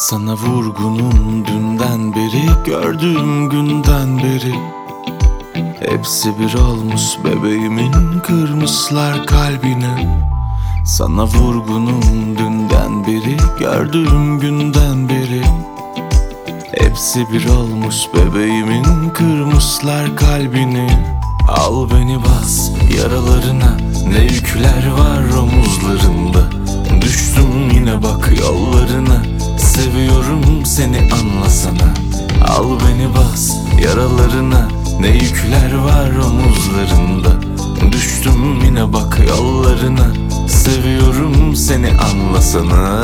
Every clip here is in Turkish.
Sana vurgunum dünden beri, gördüğüm günden beri. Hepsi bir olmuş bebeğimin, kırmışlar kalbini. Sana vurgunum dünden beri, gördüğüm günden beri. Hepsi bir olmuş bebeğimin, kırmışlar kalbini. Al beni bas yaralarına, ne yükler var omuzlarında. Düştüm yine bak yollarına, seviyorum seni anlasana. Al beni bas yaralarına, ne yükler var omuzlarında. Düştüm yine bak yollarına, seviyorum seni anlasana.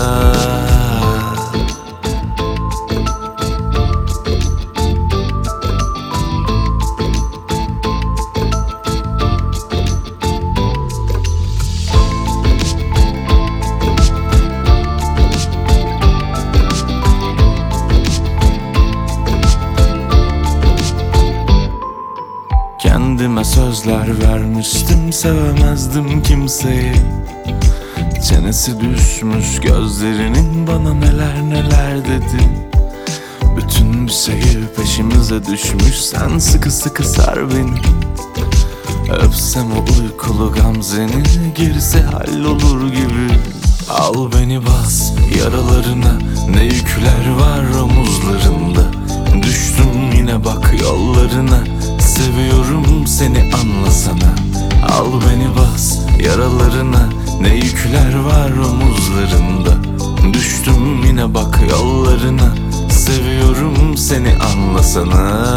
Kendime sözler vermiştim, sevemezdim kimseyi. Çenesi düşmüş gözlerinin, bana neler neler dedi. Bütün bir şehir peşimize düşmüş, sen sıkı sıkı sar beni. Öpsem o uykulu gamzeni, gerisi hallolur gibi. Al beni bas yaralarına, ne yükler var omuzlarında. Düştüm yine bak yollarına, seviyorum seni anlasana. Al beni bas yaralarına, ne yükler var omuzlarında. Düştüm yine bak yollarına, seviyorum seni anlasana.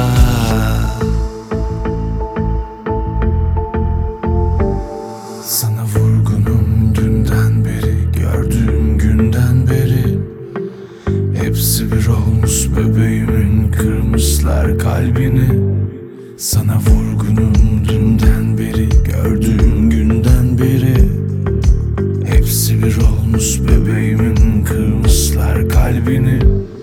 Sana vurgunum dünden beri, gördüğüm günden beri. Hepsi bir olmuş bebeğimin, kırmışlar kalbini. Sana vurgunum dünden beri, gördüğüm günden beri. Hepsi bir olmuş bebeğimin, kırmışlar kalbini.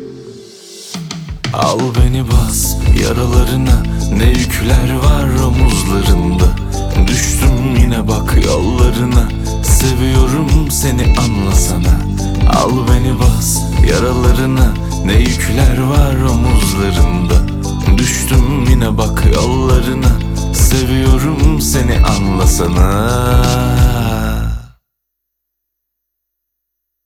Al beni bas yaralarına, ne yükler var omuzlarında. Düştüm yine bak yollarına, seviyorum seni anlasana. Al beni bas yaralarına, ne yükler var omuzlarında.